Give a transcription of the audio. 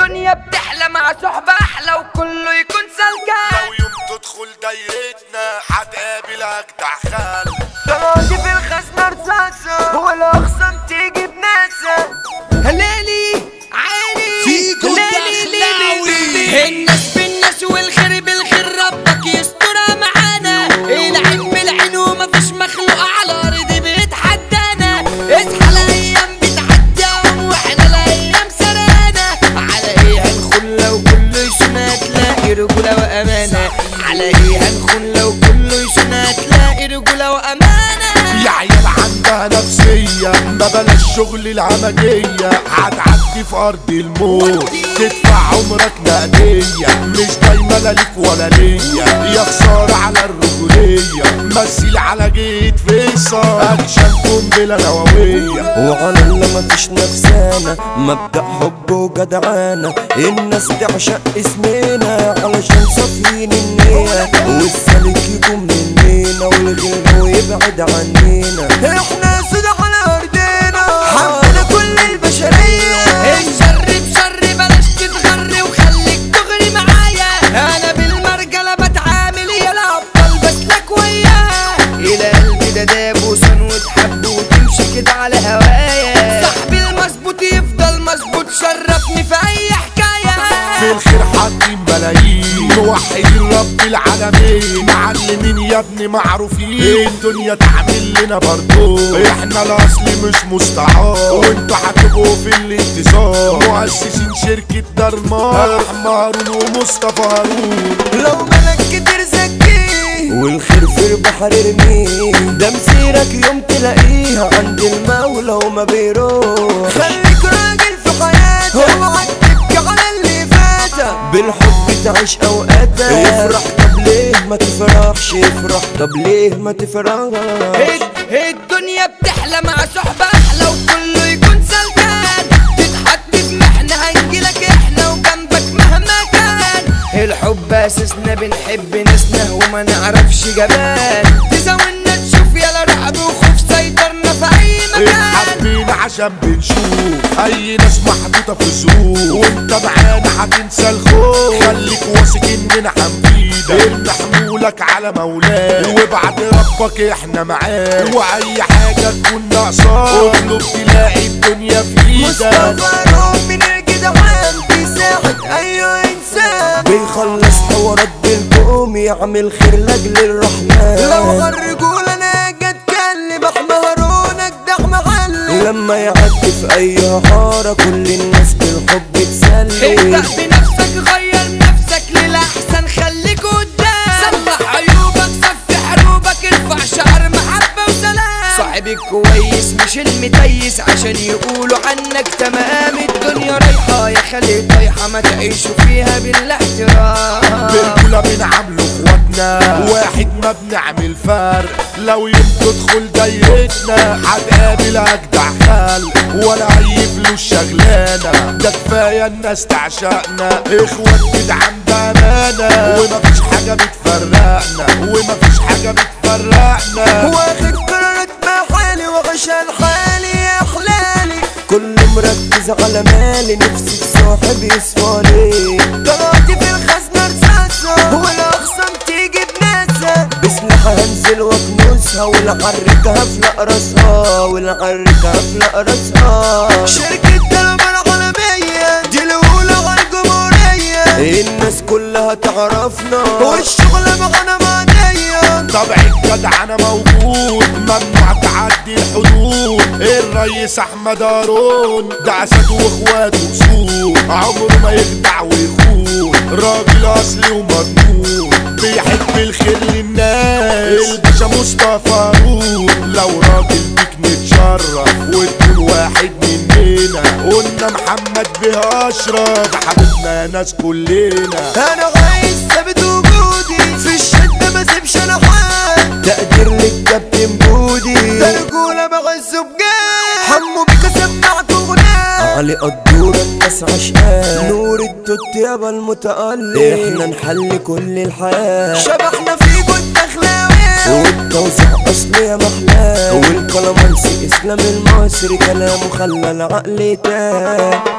الدنيا بتحلى مع صحبة احلى وكله يكون سلكان. لو يوم تدخل دايرتنا هتقابل اجدع خال. تراضي في الخزنة رصاصة والاخصام تيجي بناسة. هلالي عيني فيكو الدخلاوي. الناس بالناس والخير بالخير ربك يسترها معانا. العين بالعين ومفيش مخلوق على الارض بيتحدانا. اصحى الايام بتعدي واحنا الايام سرانا. على ايه هنخون لو كله يسنا تلاقي رجولة وامانة. على ايه هنخون لو كله يسنا تلاقي رجولة وامانة. يا عيال عندها نفسية ما بلاش شغل العملية. هتعدي في ارض الموت تدفع عمرك نقدية. مش دايما لا ليك ولا ليا يا خسارة على الرجولية. مثيل على جيت فيصل اكشن قنبلة نووية. وعلى اللي مفيش نفسانا مبدأ حب وجدعانة. الناس تعشق اسمنا علشان صافيين النية. والسالك يكون مننا والغير يبعد عنينا. احنا سود على ارضنا حبنا كل البشرية. الشر بشر بلاش تتغر وخليك تغري معايا. انا بالمرجلة بتعامل يا الابطال بسلك وياها. الى قلبي ده داب وصن وتحب وتمشي كده على هوايا. صاحبي المظبوط يفضل مظبوط شرفني في اي حكاية. في الخير حاطين ملايين موحدين رب العالمين. معلمين يا ابني معروفين الدنيا تعمل لنا برضو. احنا الاصل مش مستعار وانتوا هتبقوا في الانتصار. مؤسسين شركة درمار مارون ومصطفى هارون. لو ملك كتير زكيه والخير في البحر ارميه. ده مسيرك يوم تلاقيها عند المولى وما بيروح. خليك راجل في حياتك اوعى تبكي على اللي فاتك. بالحب تعيش اوقاتك. افرح طب ليه ما تفرحش. افرح طب ليه ما تفرحش. الدنيا بتحلى مع صحبة احلى وكله يكون سلكان. تتحط في محنة هنجيلك احنا وجنبك مهما كان. الحب اساسنا بنحب ناسنا وما نعرفش جبان. تزاولنا تشوف يلا رعب وخوف سيطرنا في اي مكان. حابين عشان بنشوف اي ناس محطوطة في سوق. وانت معانا هتنسى الخوف. خليك واثق اننا هنفيدك. ارمي حمولك على مولاك وبعد ربك احنا معاك. واي حاجة تكون ناقصاك اطلب تلاقي الدنيا في ايدك. مصطفى روح من الجدعان بيساعد اي انسان. بيخلص حوارات بالقوم يعمل خير لاجل الرحمن. لو الرجولة انا جت كلب احمهرونك ده محل. لما يعدي في اي حارة كل الناس بالحب تسلي. ابدأ بنفسك غير نفسك للأحسن خليك قدام. صلح عيوبك صفي حروبك ارفع شعر محبة وسلام. صاحبك كويس مش المتيس عشان يقولوا عنك تمام. الدنيا رايحة يا خلي طايحة ما تعيشوا فيها بالاحترام. بالكولا بنعملوا اخواتنا واحد ما بنعمل فرق. لو يوم تدخل دايرتنا هتقابل اجدع خال. ولا اي فلوس شغلانة ده كفاية الناس تعشقنا. اخوات جدعان بامانة ومفيش حاجة بتفرقنا. ومفيش حاجة بتفرقنا. واخد قرارات بحالي وعشان حالي يا حلالي. كل مركز على مالي نفسي في صاحب يصفالي. طلعتي في الخزنة رصاصة والاخصام تيجي بناسة. بسلاحها هنزل واكنسها والعركة هفلق راسها. والعركة هفلق راسها. شركة دلمر العالمية دي الاولى على الجمهورية. الناس كلها تعرفنا والشغل معانا معنية. طبع الجدع انا موجود ممنوع تعدي الحدود. الريس احمد هارون ده اسد واخواته سود. عمره ما يخدع ويخون. راجل اصلي ومضمون بيحب الخير للناس. الباشا مصطفى هارون لو راجل بيك نتشرف وتكون واحد مننا. قلنا محمد بيه اشرف حبيبنا يا ناس كلنا. انا عايز ثابت وجودي في الشدة ما سيبش انا حال. تقدير للكابتن بودي ده رجولة بعز بجاه. حمو بيك سمعت اغنية علي قدورة الناس عشقاه. نور التوت يابا المتألق احنا نحل كل الحياة. شبحنا في جود دخلاوي والتوزيع اصلي يا محلاه. والكلامانسي اسلام المصري كلامه خلى العقل تاه.